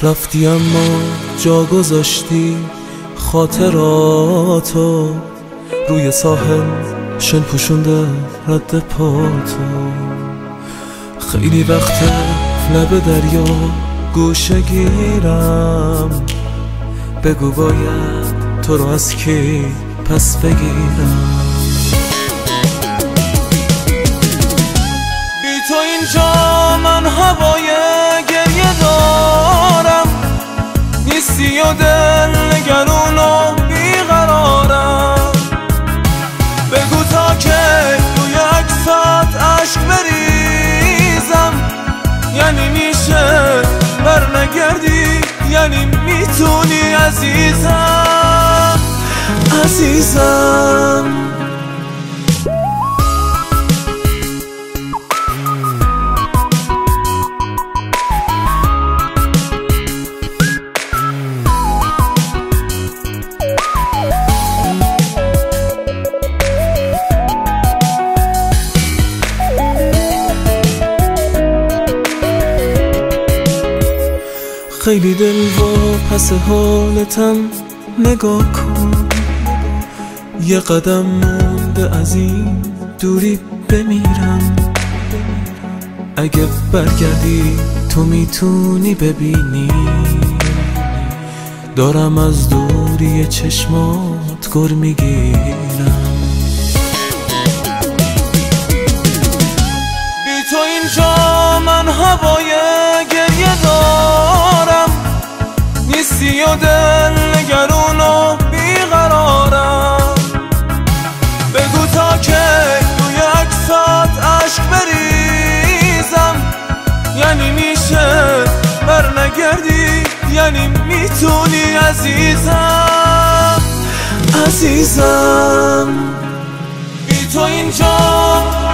رفتی اما جا گذاشتی خاطراتو، روی ساحل شن پوشونده رد پاتو. خیلی وقت لب دریا گوشه گیرم، بگو باید تو رو از کی پس بگیرم. بی تو اینجا من هوای گریه دارم، نیستی و دل نگرون و بیقرارم. بگو تا که روی عکسات عشق بریزم، یعنی میشه برنگردی، یعنی میتونی عزیزم عزیزم. خیلی دل و پس حالتم نگاه کن، یه قدم مونده از این دوری بمیرم. اگه برگردی تو میتونی ببینی، دارم از دوری چشمات گر میگیرم. بی تو اینجا من هوای گریه دارم، نیستی و دل نگرون و بیقرارم. بگو تا که روی عکسات عشق بریزم، یعنی میشه برنگردی، یعنی میتونی عزیزم عزیزم. بی تو اینجا